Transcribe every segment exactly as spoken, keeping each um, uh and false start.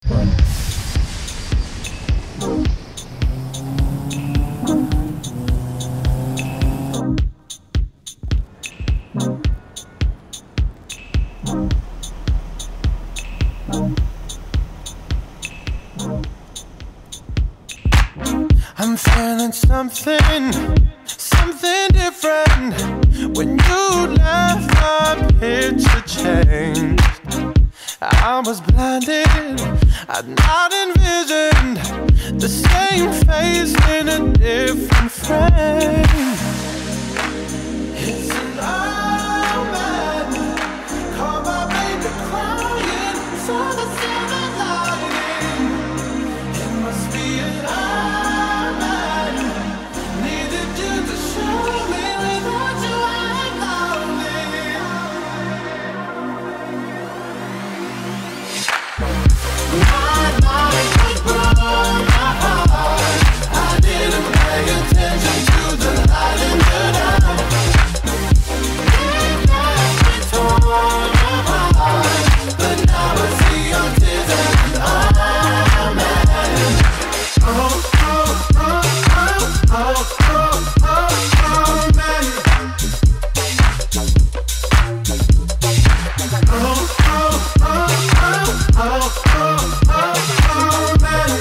I'm feeling something, something different. When you left, my picture changed. I was blinded, I'd not envisioned the same face in a different frame. It's an omen, call my baby crying, saw the silver lining. It must be an omen, needed you to show me without you I'm lonely. My life was broken, my heart, I didn't pay attention to the light in the dark. It left me torn apart, but now I see your tears and I'm mad. Oh, oh, oh, oh, oh, oh, oh, oh, man. Oh, oh, oh, oh, oh, oh, oh, man.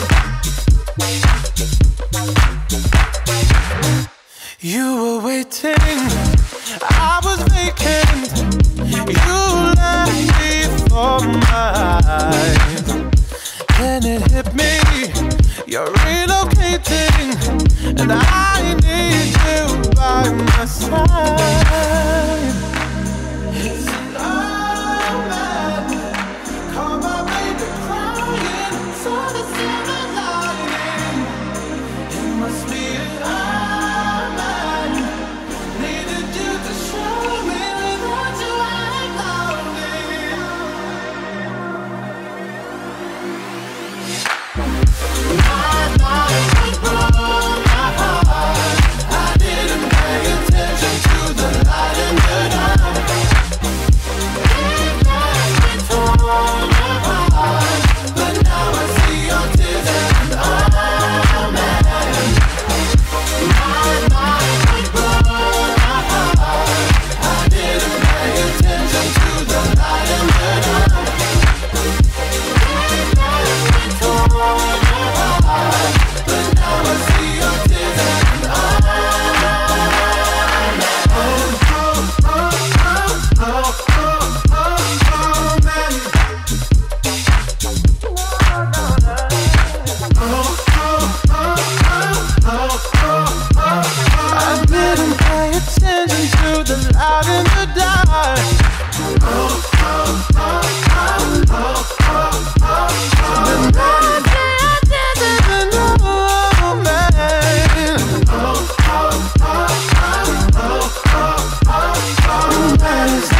You were waiting, I was vacant. You left me for my eyes. Then it hit me, you're relocating, and I need you by my side. It's an omen, call my baby crying, saw the silver lining. It must be an omen, needed you to show me without you I'm lonely. My life was broken, my heart, I didn't pay attention to the light in the dark. It left me torn apart, but now I see your tears and I'm mad. My life was broken, my heart, I didn't pay attention to the light in the dark. It left me torn apart, but now I see your tears and I'm mad. Oh, oh, oh, oh, oh, oh, oh, man. Oh, oh, oh, oh, oh, oh, oh. I didn't pay attention to the light in the dark. Oh, oh, oh, oh, oh, oh, oh, oh. And now I see I didn't know, man. Oh, oh, oh, oh, oh, oh, oh, oh, man.